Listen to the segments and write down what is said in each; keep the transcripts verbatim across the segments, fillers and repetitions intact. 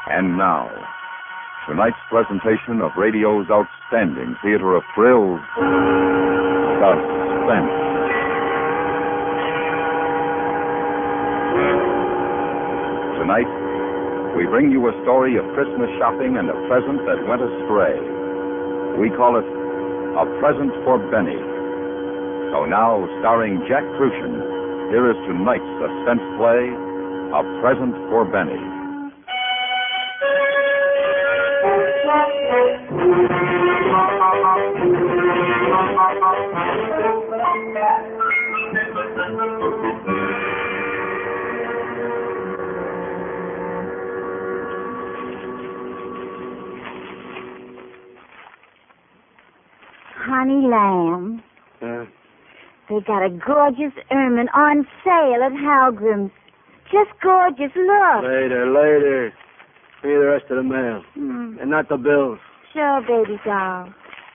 And now, tonight's presentation of radio's outstanding theater of thrills, Suspense. Tonight, we bring you a story of Christmas shopping and a present that went astray. We call it A Present for Benny. So now, starring Jack Crucian, here is tonight's suspense play, A Present for Benny. Honey lamb. Uh, They got a gorgeous ermine on sale at Halgrim's. Just gorgeous. Look. later, later. Give me the rest of the mail. Hmm. And not the bills. Sure, baby doll.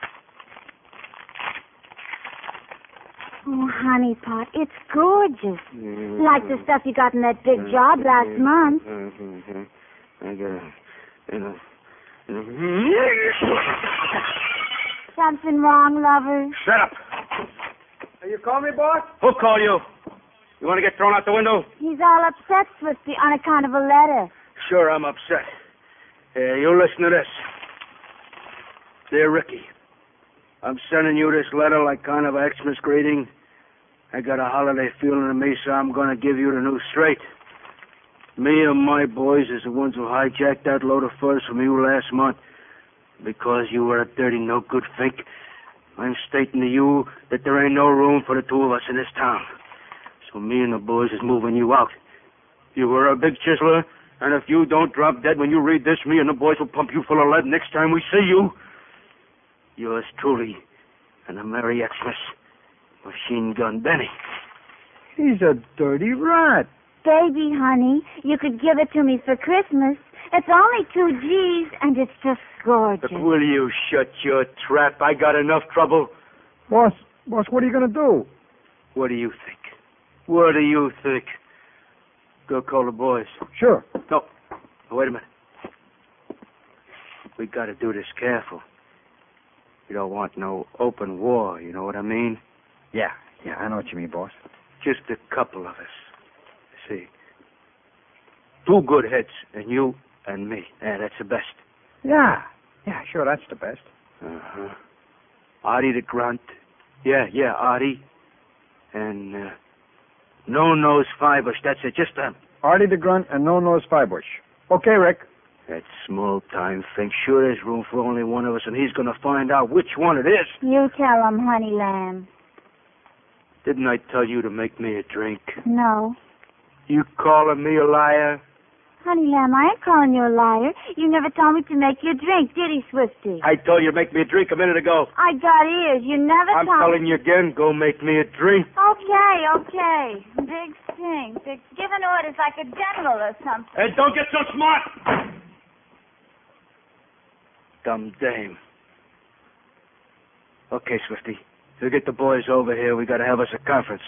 Oh, honey pot, it's gorgeous. Mm-hmm. Like the stuff you got in that big job last month. Mm-hmm. I got a, you know, you know. Something wrong, lover? Shut up. Hey, you call me, boss? Who called you? You want to get thrown out the window? He's all upset, Swifty, on account of a letter. Sure, I'm upset. Here, you listen to this. Dear Ricky, I'm sending you this letter like kind of a Xmas greeting. I got a holiday feeling in me, so I'm going to give you the news straight. Me and my boys is the ones who hijacked that load of furs from you last month. Because you were a dirty, no-good fink, I'm stating to you that there ain't no room for the two of us in this town. So me and the boys is moving you out. You were a big chiseler, and if you don't drop dead when you read this, me and the boys will pump you full of lead next time we see you. Yours truly, and a Merry Xmas, Machine Gun Benny. He's a dirty rat. Baby, honey, you could give it to me for Christmas. It's only two G's, and it's just gorgeous. But will you shut your trap? I got enough trouble. Boss, boss, what are you going to do? What do you think? What do you think? Go call the boys. Sure. No. Oh, wait a minute. We got to do this careful. We don't want no open war, you know what I mean? Yeah, yeah, I know what you mean, boss. Just a couple of us. See? Two good heads, and you and me. Yeah, that's the best. Yeah, yeah, sure, that's the best. Uh-huh. Artie the Grunt. Yeah, yeah, Artie. And, uh, No-Nose Firebush. That's it, just them. Artie the Grunt and No-Nose Firebush. Okay, Rick. That small-time thing. Sure there's room for only one of us, and he's going to find out which one it is. You tell him, honey lamb. Didn't I tell you to make me a drink? No. You calling me a liar? Honey lamb, I ain't calling you a liar. You never told me to make you a drink, did he, Swifty? I told you to make me a drink a minute ago. I got ears. You never I'm told telling you again, go make me a drink. Okay, okay. Big thing. Big... Giving orders like a general or something. Hey, don't get so smart! Dumb dame. Okay, Swifty. You get the boys over here. We got to have us a conference.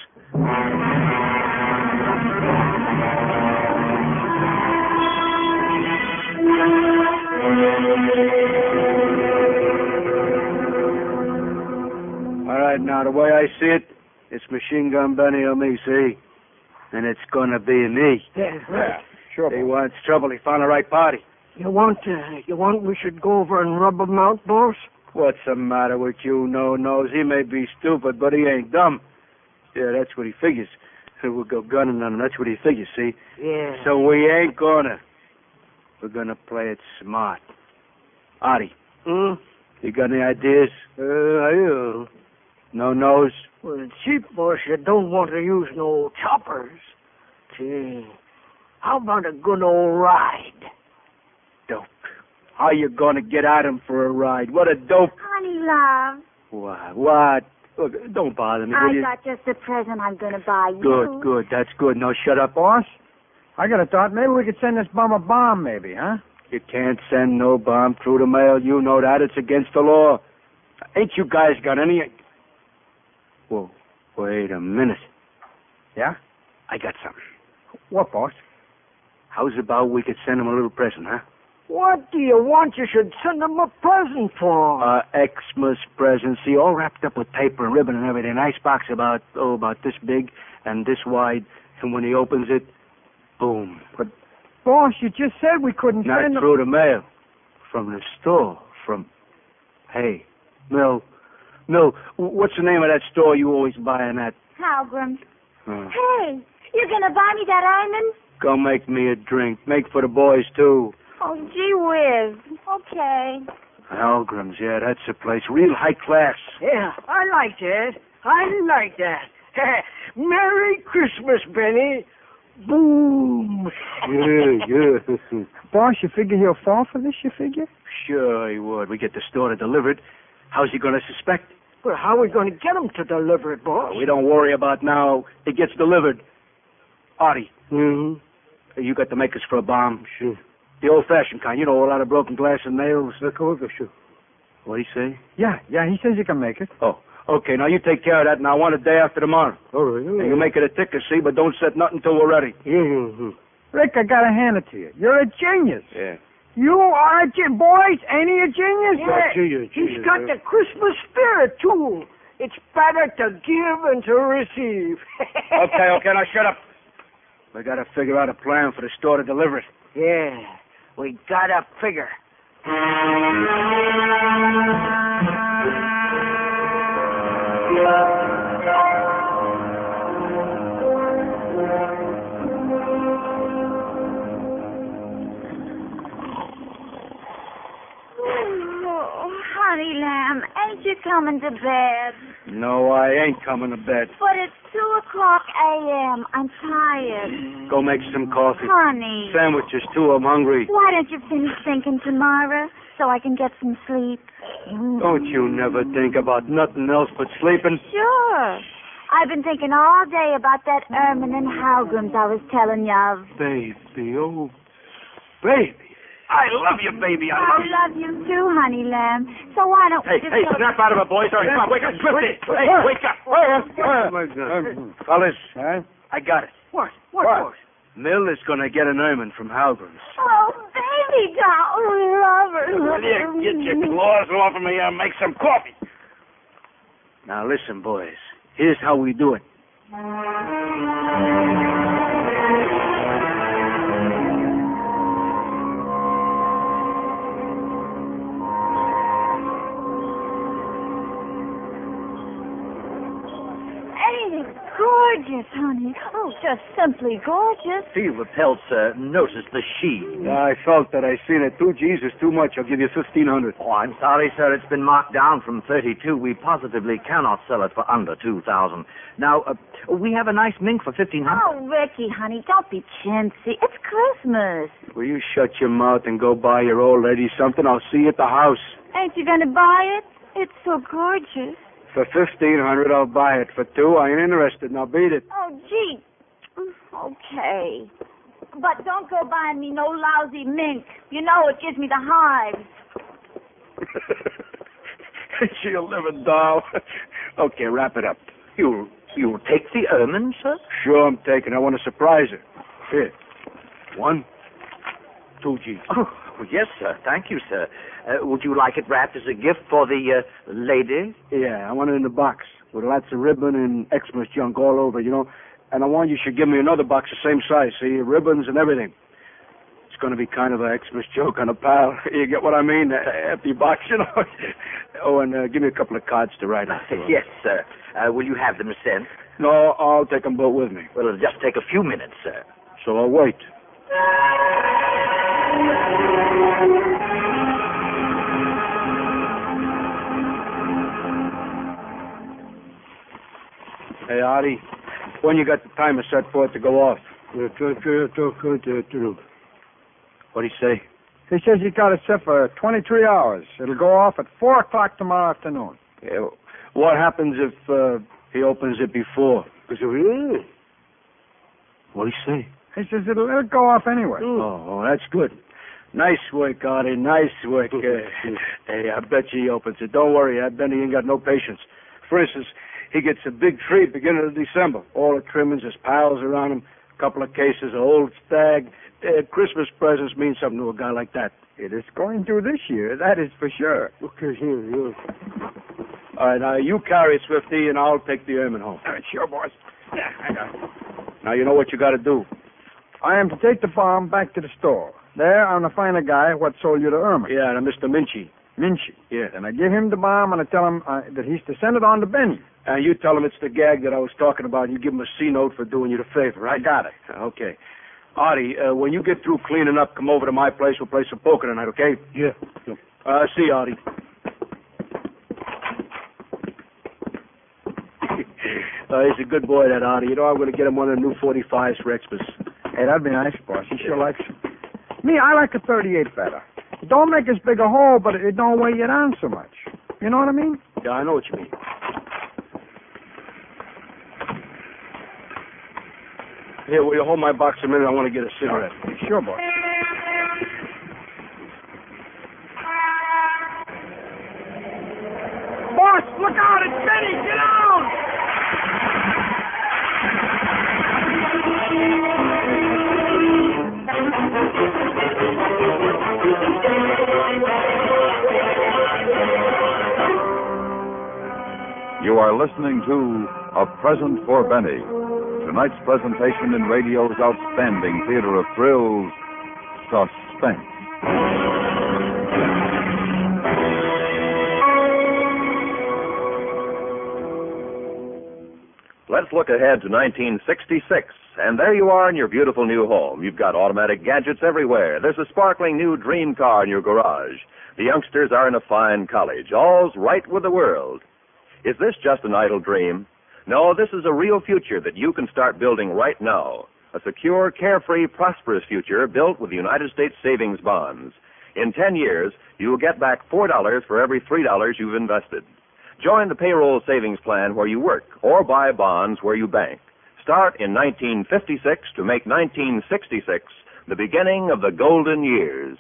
All right, now, the way I see it, it's Machine Gun Benny or me, see? And it's gonna be me. Yeah, right. Sure, He boss. wants trouble. He found the right party. You want, uh, you want we should go over and rub him out, boss? What's the matter with you, no-nose? He may be stupid, but he ain't dumb. Yeah, that's what he figures. We'll go gunning on him. That's what he figures, see? Yeah. So we ain't gonna. We're gonna play it smart. Artie, Hmm? you got any ideas? Uh, I do. No-nose? Well, cheap, boss, you don't want to use no choppers. Gee, how about a good old ride? Dope. How you gonna get at him for a ride? What a dope. Honey love, What? What? Look, don't bother me, will I you? got just the present I'm going to buy you. Good, good. That's good. Now shut up. Boss, I got a thought. Maybe we could send this bum a bomb, maybe, huh? You can't send no bomb through the mail. You know that. It's against the law. Ain't you guys got any... Whoa, wait a minute. Yeah? I got something. What, boss? How's about we could send him a little present, huh? What do you want you should send him a present for? Uh, Xmas present. See, all wrapped up with paper and ribbon and everything. Nice box about, oh, about this big and this wide. And when he opens it, boom. But, boss, you just said we couldn't Not send him. through the mail. From the store. From, hey, Mill. Mill, what's the name of that store you always buy in that? Halgrim's. Uh, Hey, you're going to buy me that almond? go make me a drink. Make for the boys, too. Oh, gee whiz. Okay. Halgrim's, yeah, that's the place. Real high class. Yeah, I like that. I like that. Merry Christmas, Benny. Boom. Yeah, yeah. Boss, you figure he'll fall for this, you figure? Sure he would. We get the store to deliver it. How's he going to suspect? Well, how are we going to get him to deliver it, boss? We don't worry about now. It gets delivered. Artie, Mm-hmm. you got the makers for a bomb. Sure. The old-fashioned kind. You know, a lot of broken glass and nails. Sure. What'd he say? Yeah, yeah, he says you can make it. Oh, okay. Now you take care of that, and I want it day after tomorrow. All right. All And you make it a ticker, see, but don't set nothing till we're ready. Mm-hmm. Rick, I gotta hand it to you. You're a genius. Yeah. You are a genius. Boys, ain't he a genius? Yeah, gee, gee, he's got yeah. the Christmas spirit, too. It's better to give and to receive. Okay, okay, now shut up. We got to figure out a plan for the store to deliver it. Yeah, we gotta figure. Oh, honey lamb, ain't you coming to bed? No, I ain't coming to bed. But it's two o'clock a.m. I'm tired. Go make some coffee. Honey, Sandwiches, too. I'm hungry. why don't you finish thinking tomorrow so I can get some sleep? Don't you never think about nothing else but sleeping? Sure. I've been thinking all day about that ermine and Halgrim's I was telling you of. Baby, oh, baby. I love you, baby. I I love you. love you too, honey lamb. So why don't Hey, we just hey, go... snap out of it, boys. All right, come on, wake up, Swifty. Hey, wake up. Fellas, I got it. What? What, What? boss? Mill is going to get an ermine from Halgrim's. Oh, baby doll, love her. Will you get your claws off of me and make some coffee? Now, listen, boys. Here's how we do it. Ain't it gorgeous, honey? Oh, just simply gorgeous. Feel the pelt, sir. Notice the sheen. I felt that I seen it. Two G's is too much. I'll give you fifteen hundred. Oh, I'm sorry, sir. It's been marked down from thirty-two. We positively cannot sell it for under two thousand. Now, uh, we have a nice mink for fifteen hundred. Oh, Ricky, honey, don't be chintzy. It's Christmas. Will you shut your mouth and go buy your old lady something? I'll see you at the house. Ain't you gonna buy it? It's so gorgeous. For fifteen hundred, I'll buy it. For two, I ain't interested. Now beat it. Oh, gee. Okay. But don't go buying me no lousy mink. You know it gives me the hives. She'll live a doll. Okay, wrap it up. You'll, you'll take the ermine, sir? Sure, I'm taking. I want to surprise her. Here. One, two G's. Oh, yes, sir. Thank you, sir. Uh, would you like it wrapped as a gift for the uh, lady? Yeah, I want it in the box with lots of ribbon and Xmas junk all over, you know. And I want you should give me another box the same size, see, ribbons and everything. It's going to be kind of an Xmas joke on a pal. You get what I mean? Uh, empty box, you know. Oh, and uh, give me a couple of cards to write on. Yes, sir. Uh, will you have them sent? No, I'll take them both with me. Well, it'll just take a few minutes, sir. So I'll wait. Hey, Artie, when you got the timer set for it to go off? What'd he say? He says he got it set for twenty-three hours. It'll go off at four o'clock tomorrow afternoon. Yeah, what happens if uh, he opens it before? What'd he say? He says it'll, it'll go off anyway. Oh, oh, that's good. Nice work, Artie. Nice work. Uh, hey, I bet you he opens it. Don't worry. I bet he ain't got no patience. For instance, he gets a big tree beginning of December. All the trimmings, his pals around him, a couple of cases of old stag. Uh, Christmas presents mean something to a guy like that. It is going to this year, that is for sure. Okay, here, here. All right, now you carry Swifty, and I'll take the ermine home. Uh, sure, boss. Yeah, I got it. Now you know what you got to do. I am to take the bomb back to the store. There, I'm going to find a guy what sold you the ermine. Yeah, now Mister Minchie. Minchie. Yeah. Then I give him the bomb, and I tell him uh, that he's to send it on to Benny. And you tell him it's the gag that I was talking about, and you give him a C-note for doing you the favor, right? I got it. Okay. Artie, uh, when you get through cleaning up, come over to my place. We'll play some poker tonight, okay? Yeah. yeah. Uh, see you, Artie. uh, he's a good boy, that Artie. You know, I'm going to get him one of the new forty-fives for Xmas. Hey, that'd be nice, boss. He sure likes it. Me, I like a thirty-eight better. It don't make as big a hole, but it don't weigh you down so much. You know what I mean? Yeah, I know what you mean. Here, will you hold my box a minute? I want to get a cigarette. Sure, boss. Boss, look out! It's Benny! Get down! You are listening to A Present for Benny. Tonight's presentation in radio's outstanding theater of thrills, Suspense. Let's look ahead to nineteen sixty-six, and there you are in your beautiful new home. You've got automatic gadgets everywhere. There's a sparkling new dream car in your garage. The youngsters are in a fine college. All's right with the world. Is this just an idle dream? No, this is a real future that you can start building right now. A secure, carefree, prosperous future built with the United States savings bonds. In ten years, you will get back four dollars for every three dollars you've invested. Join the payroll savings plan where you work, or buy bonds where you bank. Start in nineteen fifty-six to make nineteen sixty-six the beginning of the golden years.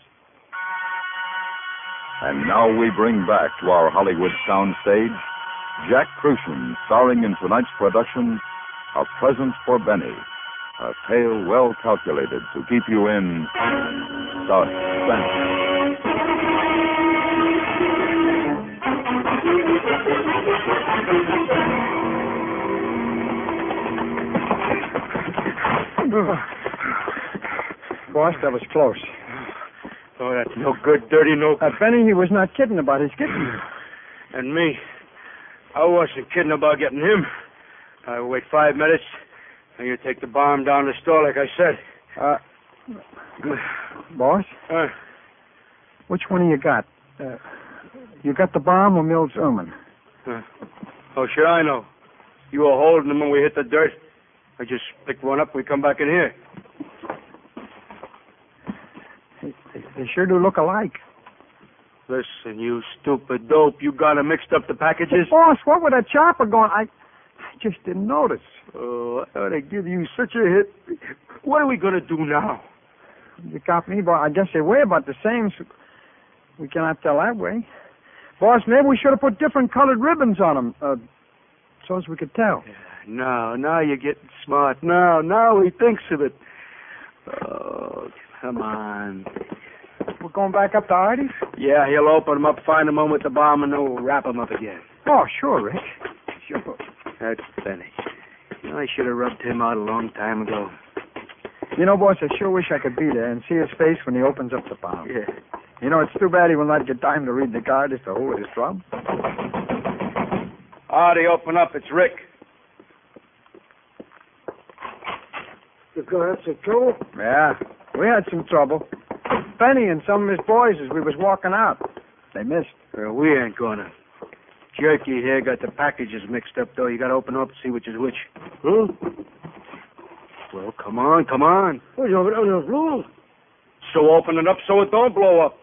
And now we bring back to our Hollywood soundstage Jack Crucian, starring in tonight's production, A Present for Benny, a tale well calculated to keep you in suspense. Boss, that was close. Oh, that's no good, dirty, no Uh, Benny, he was not kidding about his getting. And me, I wasn't kidding about getting him. I wait five minutes, and you take the bomb down the store, like I said. Uh, boss, Uh, which one of you got? Uh, you got the bomb or Mills Ermine? uh, oh, should I know? You were holding them when we hit the dirt. I just picked one up and we come back in here. They, they sure do look alike. Listen, you stupid dope. You got 'em mixed up the packages? Boss, what with that chopper going? I, I just didn't notice. Oh, I ought to give you such a hit. What are we going to do now? You got me, boss. I guess they weigh about the same, so we cannot tell that way. Boss, maybe we should have put different colored ribbons on them, uh, so as we could tell. No, now you're getting smart. Now, now he thinks of it. Oh, come on. We're going back up to Artie's? Yeah, he'll open them up, find them with the bomb, and then we'll wrap them up again. Oh, sure, Rick. Sure. That's Benny. You know, I should have rubbed him out a long time ago. You know, boss, I sure wish I could be there and see his face when he opens up the bomb. Yeah. You know, it's too bad he will not get time to read the card as to who it is from. Artie, open up. It's Rick. You got some trouble? Yeah, we had some trouble. Benny and some of his boys as we was walking out. They missed. Well, we ain't gonna. Jerky here got the packages mixed up, though. You gotta open up and see which is which. Huh? Well, come on, come on. Oh, you have it on the floor. So open it up so it don't blow up.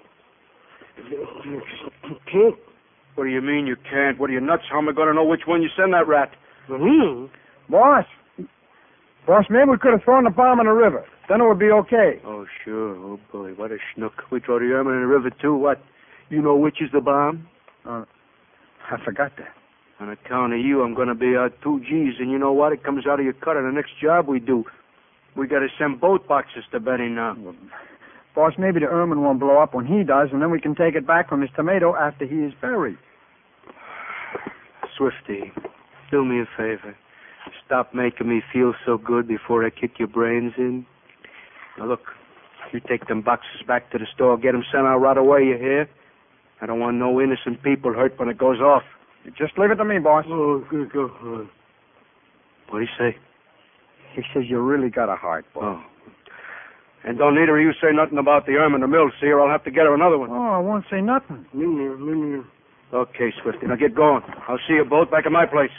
Can't. What do you mean you can't? What are you, nuts? How am I gonna know which one you send that rat? Hmm. Boss. Boss, maybe we could have thrown the bomb in the river. Then it would be okay. Oh, sure. Oh, boy, what a schnook. We throw the ermine in the river, too. What? You know which is the bomb? Uh, I forgot that. On account of you, I'm going to be out two G's, and you know what? It comes out of your cut on the next job we do. We got to send both boxes to Benny now. Boss, maybe the ermine won't blow up when he does, and then we can take it back from his tomato after he is buried. Swifty, do me a favor. Stop making me feel so good before I kick your brains in. Now, look, you take them boxes back to the store. Get them sent out right away, you hear? I don't want no innocent people hurt when it goes off. You just leave it to me, boss. Oh, good, good. Uh, what'd he say? He says you really got a heart, boss. Oh. And don't neither of you say nothing about the ermine, the mill, see, or I'll have to get her another one. Oh, I won't say nothing. Me neither, me neither. Okay, Swifty, now get going. I'll see you both back at my place.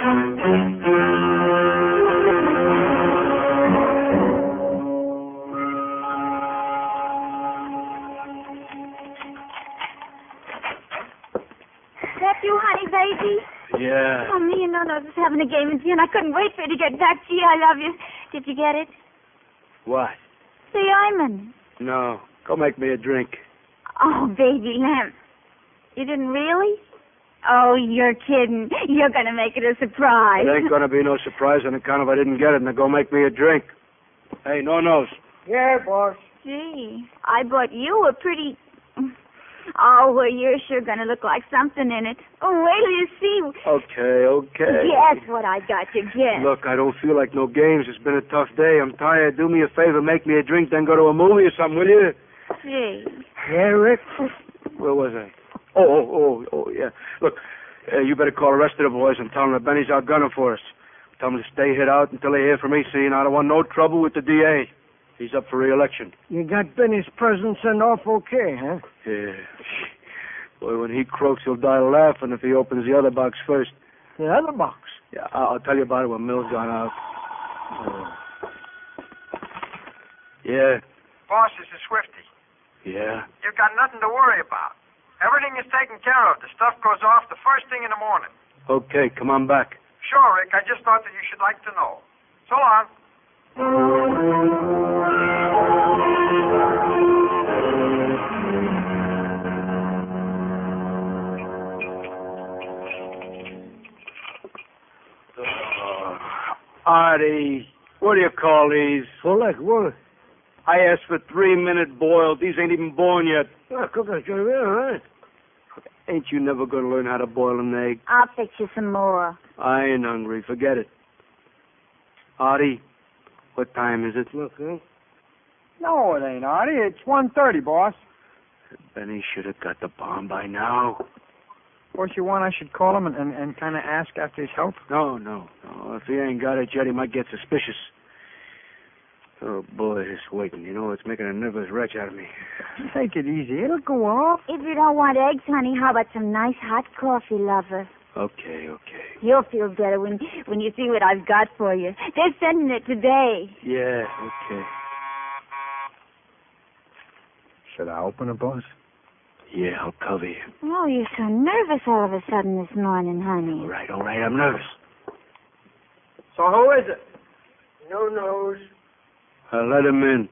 That you, honey, baby? Yeah. Oh, me and Nana was having a game with you, and I couldn't wait for you to get back. Gee, I love you. Did you get it? What? The Iman. No. Go make me a drink. Oh, baby lamb. You didn't really? Oh, you're kidding. You're going to make it a surprise. It ain't gonna be no surprise on account of I didn't get it, and go make me a drink. Hey, no nose. Yeah, boss. Gee, I bought you a pretty... Oh, well, you're sure going to look like something in it. Oh, wait till you see. Okay, okay. Guess what I got you, guess. Look, I don't feel like no games. It's been a tough day. I'm tired. Do me a favor, make me a drink, then go to a movie or something, will you? Gee. Yeah, Rick? Where was I? Oh, oh, oh, oh, yeah. Look, uh, you better call the rest of the boys and tell them that Benny's out gunning for us. Tell them to stay hid out until they hear from me, see, and I don't want no trouble with the D A. He's up for re-election. You got Benny's present sent off okay, huh? Yeah. Boy, when he croaks, he'll die laughing if he opens the other box first. The other box? Yeah, I'll, I'll tell you about it when Mill's gone out. Oh. Yeah. Boss, this is Swifty. Yeah? You've got nothing to worry about. Everything is taken care of. The stuff goes off the first thing in the morning. Okay, come on back. Sure, Rick. I just thought that you should like to know. So long. Uh, Artie, what do you call these? Well, like what? I asked for three-minute boiled. These ain't even born yet. Oh, cook it, all right. Ain't you never going to learn how to boil an egg? I'll fix you some more. I ain't hungry. Forget it. Artie, what time is it? Look, huh? No, it ain't, Artie. It's one thirty, boss. Benny should have got the bomb by now. Boss, you want I should call him and, and, and kind of ask after his health? No, no, no. If he ain't got it yet, he might get suspicious. Oh, boy, this waiting. You know, it's making a nervous wretch out of me. Take it easy. It'll go off. If you don't want eggs, honey, how about some nice hot coffee, lover? Okay, okay. You'll feel better when when you see what I've got for you. They're sending it today. Yeah, okay. Should I open it, boss? Yeah, I'll cover you. Oh, you're so nervous all of a sudden this morning, honey. All right, all right, I'm nervous. So who is it? No nose. I'll let him in.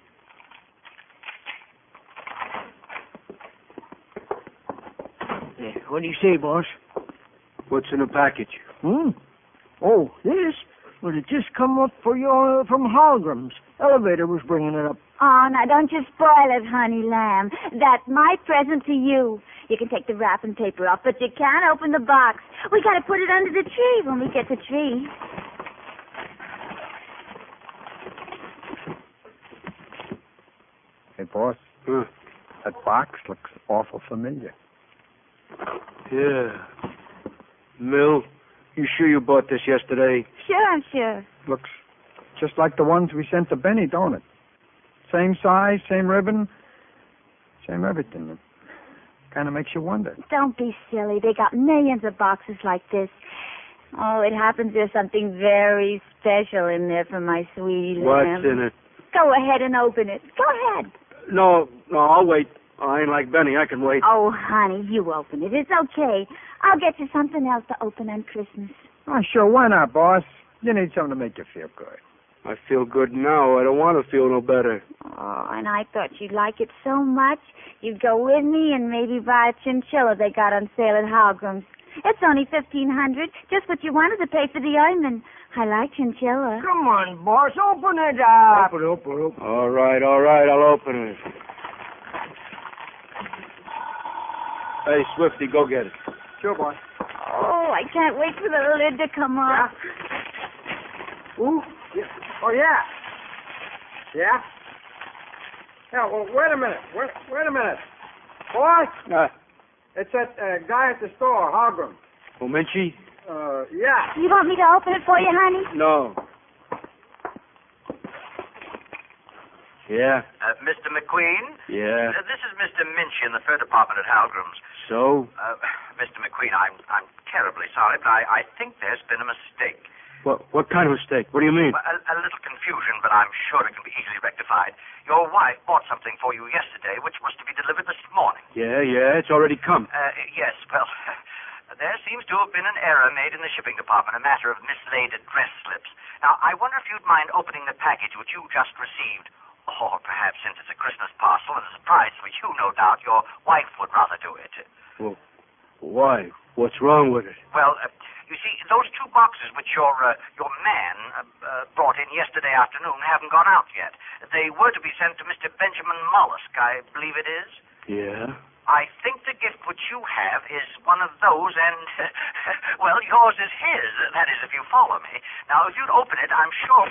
Yeah, what do you say, boss? What's in the package? Hmm? Oh, this? Well, it just come up for your from Holgram's. Elevator was bringing it up. Oh, now don't you spoil it, honey lamb. That's my present to you. You can take the wrapping paper off, but you can't open the box. We got to put it under the tree when we get the tree. Hey, boss. Huh? That box looks awful familiar. Yeah. Mill, you sure you bought this yesterday? Sure, I'm sure. Looks just like the ones we sent to Benny, don't it? Same size, same ribbon, same everything. It kind of makes you wonder. Don't be silly. They got millions of boxes like this. Oh, it happens there's something very special in there for my sweetie lamb. What's in it? Go ahead and open it. Go ahead. No, no, I'll wait. I ain't like Benny. I can wait. Oh, honey, you open it. It's okay. I'll get you something else to open on Christmas. Oh, sure. Why not, boss? You need something to make you feel good. I feel good now. I don't want to feel no better. Oh, and I thought you'd like it so much, you'd go with me and maybe buy a chinchilla they got on sale at Holgram's. It's only fifteen hundred, just what you wanted to pay for the ointment. I like chinchilla. Come on, boss, open it up. Open it, open it, open it. All right, all right, I'll open it. Hey, Swifty, go get it. Sure, boy. Oh, I can't wait for the lid to come off. Ooh. Yeah. Oh, yeah. Yeah? Yeah, well, wait a minute. Wait, wait a minute. Boy, Uh, it's that uh, guy at the store, Hogrum. Momenchi? Uh, yeah. You want me to open it for you, honey? No. Yeah? Uh, Mister McQueen? Yeah. Uh, this is Mister Minchy in the fur department at Halgram's. So? Uh, Mister McQueen, I'm I'm terribly sorry, but I, I think there's been a mistake. What what kind of mistake? What do you mean? Well, a, a little confusion, but I'm sure it can be easily rectified. Your wife bought something for you yesterday, which was to be delivered this morning. Yeah, yeah, it's already come. Uh, yes, well, there seems to have been an error made in the shipping department, a matter of mislaid address slips. Now, I wonder if you'd mind opening the package which you just received. Or perhaps, since it's a Christmas parcel and a surprise which you, no doubt, your wife would rather do it. Well, why? What's wrong with it? Well, uh, you see, those two boxes which your uh, your man uh, uh, brought in yesterday afternoon haven't gone out yet. They were to be sent to Mister Benjamin Mollusk, I believe it is. Yeah? I think the gift which you have is one of those, and, uh, well, yours is his. That is, if you follow me. Now, if you'd open it, I'm sure...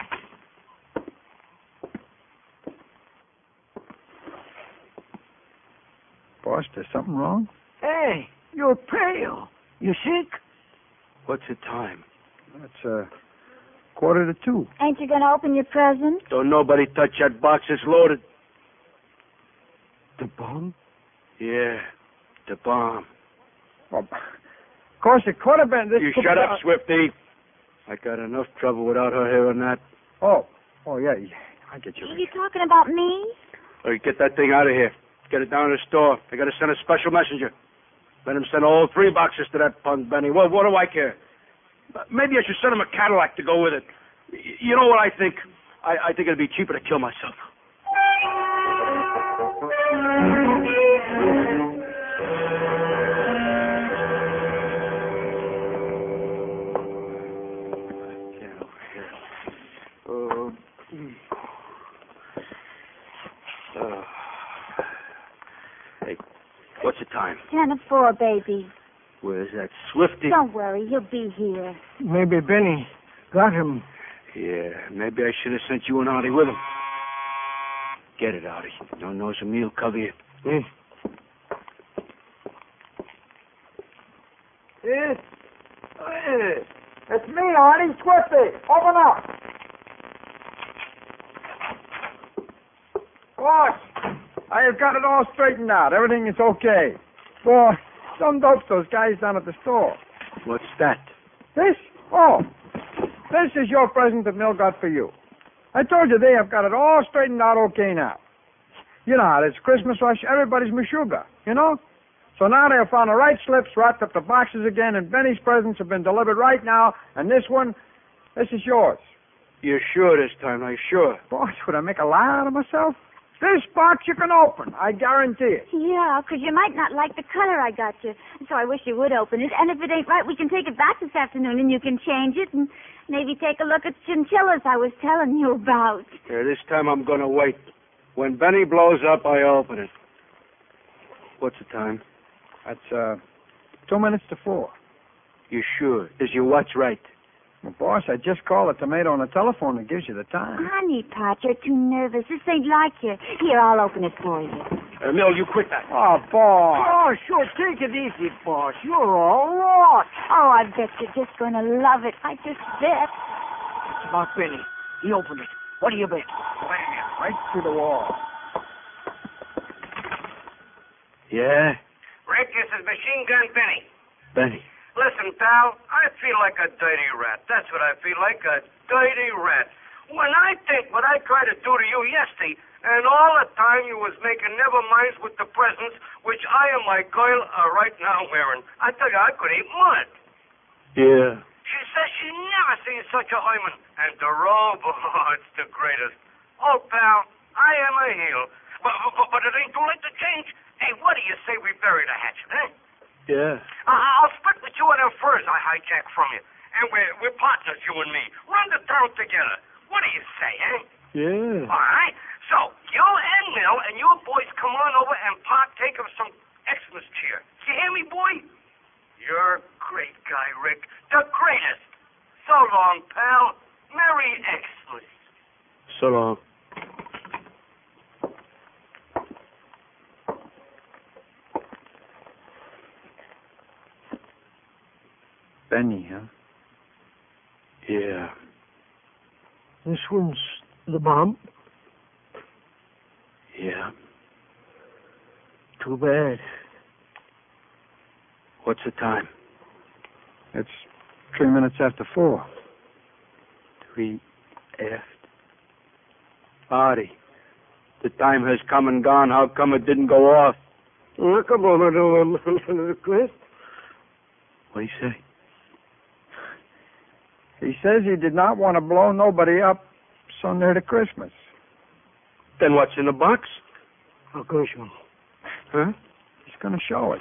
Boss, there's something wrong? Hey, you're pale. You sick? What's the time? It's uh, quarter to two. Ain't you going to open your present? Don't nobody touch that box. It's loaded. The bomb? Yeah, the bomb. Well, of course, it could have been. This You could shut be- up, Swifty. I got enough trouble without her hearing that. Oh, oh yeah, yeah. I get you. Are you talking about me? Hey, get that thing out of here. Get it down to the store. I got to send a special messenger. Let him send all three boxes to that punk Benny. Well, what do I care? Maybe I should send him a Cadillac to go with it. Y- You know what I think? I, I think it'd be cheaper to kill myself. Get over here. Oh. Uh, hey, what's the time? Ten to four, baby. Where's that Swifty? Don't worry, he'll be here. Maybe Benny got him. Yeah, maybe I should have sent you and Artie with him. Get it, Artie. No nose of meal cover you. Eh? Yes? Yes. It's me, Artie. Swifty. Open up. Boss, I have got it all straightened out. Everything is okay. Boy, some dopes those guys down at the store. What's that? This? Oh, this is your present that Mill got for you. I told you they have got it all straightened out okay now. You know how it's Christmas rush. Everybody's Meshuggah, you know? So now they have found the right slips, wrapped up the boxes again, and Benny's presents have been delivered right now, and this one, this is yours. You're sure this time, are you sure? Boy, would I make a lie out of myself? This box you can open. I guarantee it. Yeah, 'cause you might not like the color I got you. So I wish you would open it. And if it ain't right, we can take it back this afternoon and you can change it and maybe take a look at chinchillas I was telling you about. Yeah, this time I'm going to wait. When Benny blows up, I open it. What's the time? That's, uh, two minutes to four. You sure? Is your watch right? Well, boss, I just called the tomato on the telephone that gives you the time. Honey pot, you're too nervous. This ain't like you. Here, I'll open it for you. Uh, Mill, you quit that. Oh, boss. Oh, sure, take it easy, boss. You're all lost. Oh, I bet you're just going to love it. I just bet. It's about Benny. He opened it. What do you bet? Right through the wall. Yeah? Rick, this is Machine Gun Benny. Benny. Listen, pal, I feel like a dirty rat. That's what I feel like, a dirty rat. When I think what I tried to do to you yesterday, and all the time you was making never minds with the presents, which I and my girl are right now wearing. I tell you, I could eat mud. Yeah. She says she never seen such a hymen. And the robe, oh, it's the greatest. Oh, pal, I am a heel. But, but, but it ain't too late to change. Hey, what do you say we bury the hatchet, eh? Yeah. Uh, I'll split with you on them furs I hijacked from you. And we're, we're partners, you and me. Run the town together. What do you say, eh? Yeah. All right. So, you and Mill and your boys come on over and partake of some Xmas cheer. You hear So long. Benny, huh? Yeah. This one's the bomb. Yeah. Too bad. What's the time? It's three minutes after four. Three after. Artie, the time has come and gone. How come it didn't go off? Look a moment, Chris. What do you say? He says he did not want to blow nobody up so near to Christmas. Then what's in the box? I'll go show him. Huh? He's going to show it.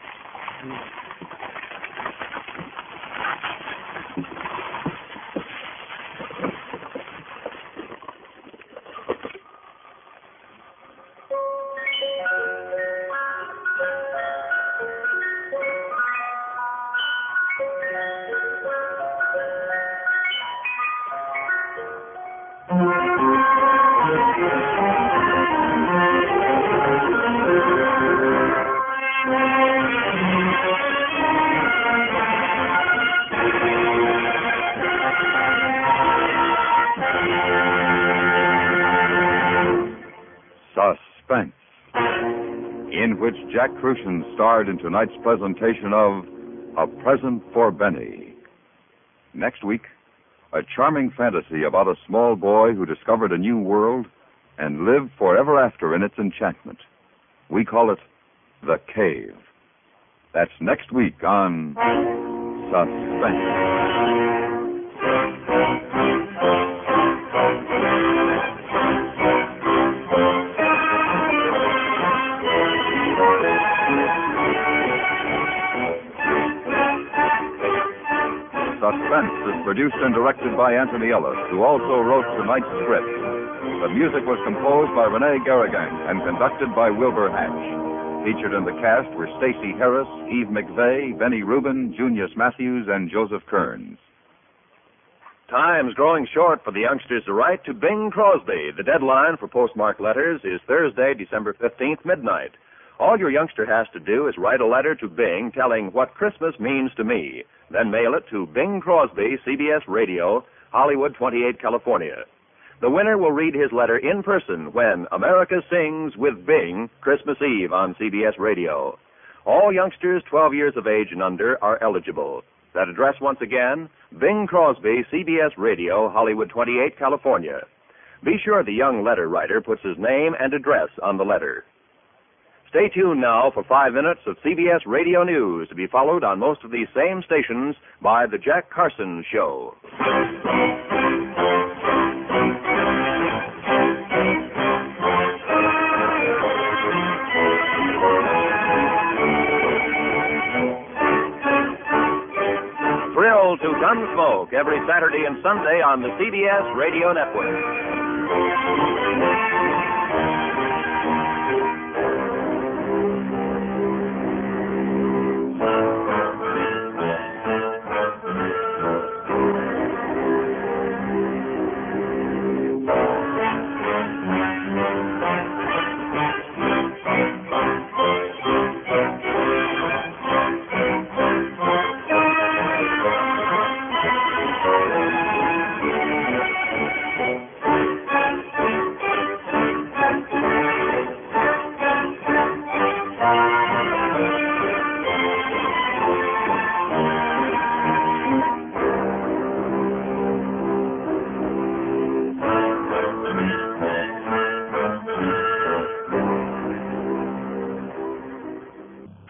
Suspense, in which Jack Crucian starred in tonight's presentation of A Present for Benny. Next week, a charming fantasy about a small boy who discovered a new world and lived forever after in its enchantment. We call it The Cave. That's next week on Suspense. Suspense is produced and directed by Anthony Ellis, who also wrote tonight's script. The music was composed by Rene Garrigan and conducted by Wilbur Hatch. Featured in the cast were Stacey Harris, Eve McVeigh, Benny Rubin, Junius Matthews, and Joseph Kearns. Time's growing short for the youngsters to write to Bing Crosby. The deadline for postmarked letters is Thursday, December fifteenth, midnight. All your youngster has to do is write a letter to Bing telling what Christmas means to me. Then mail it to Bing Crosby, C B S Radio, Hollywood twenty-eight, California. The winner will read his letter in person when America Sings with Bing, Christmas Eve on C B S Radio. All youngsters twelve years of age and under are eligible. That address once again, Bing Crosby, C B S Radio, Hollywood twenty-eight, California. Be sure the young letter writer puts his name and address on the letter. Stay tuned now for five minutes of C B S Radio News, to be followed on most of these same stations by The Jack Carson Show. Thrill to Gunsmoke every Saturday and Sunday on the C B S Radio Network.